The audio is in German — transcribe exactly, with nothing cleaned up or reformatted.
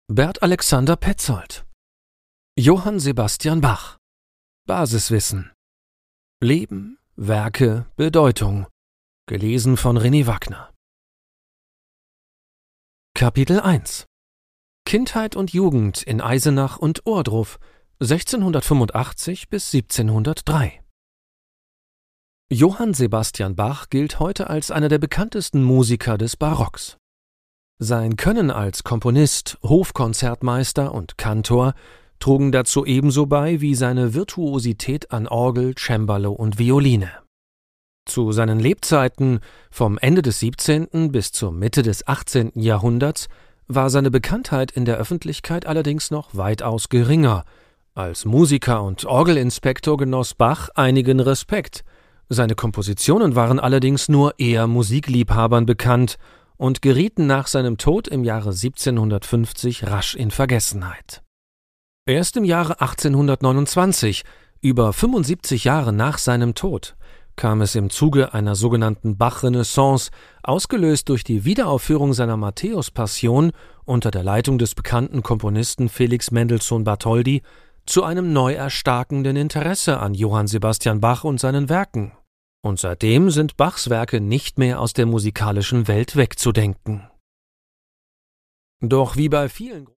Bert Alexander Petzold. Johann Sebastian Bach. Basiswissen. Leben, Werke, Bedeutung. Gelesen von René Wagner. Kapitel eins. Kindheit und Jugend in Eisenach und Ohrdruf, sechzehnhundertfünfundachtzig bis siebzehnhundertdrei. Johann Sebastian Bach gilt heute als einer der bekanntesten Musiker des Barocks. Sein Können als Komponist, Hofkonzertmeister und Kantor trugen dazu ebenso bei wie seine Virtuosität an Orgel, Cembalo und Violine. Zu seinen Lebzeiten, vom Ende des siebzehnten bis zur Mitte des achtzehnten Jahrhunderts, war seine Bekanntheit in der Öffentlichkeit allerdings noch weitaus geringer. Als Musiker und Orgelinspektor genoss Bach einigen Respekt. Seine Kompositionen waren allerdings nur eher Musikliebhabern bekannt und gerieten nach seinem Tod im Jahre siebzehnhundertfünfzig rasch in Vergessenheit. Erst im Jahre achtzehnhundertneunundzwanzig, über fünfundsiebzig Jahre nach seinem Tod, kam es im Zuge einer sogenannten Bach-Renaissance, ausgelöst durch die Wiederaufführung seiner Matthäus-Passion unter der Leitung des bekannten Komponisten Felix Mendelssohn Bartholdy, zu einem neu erstarkenden Interesse an Johann Sebastian Bach und seinen Werken. Und seitdem sind Bachs Werke nicht mehr aus der musikalischen Welt wegzudenken. Doch wie bei vielen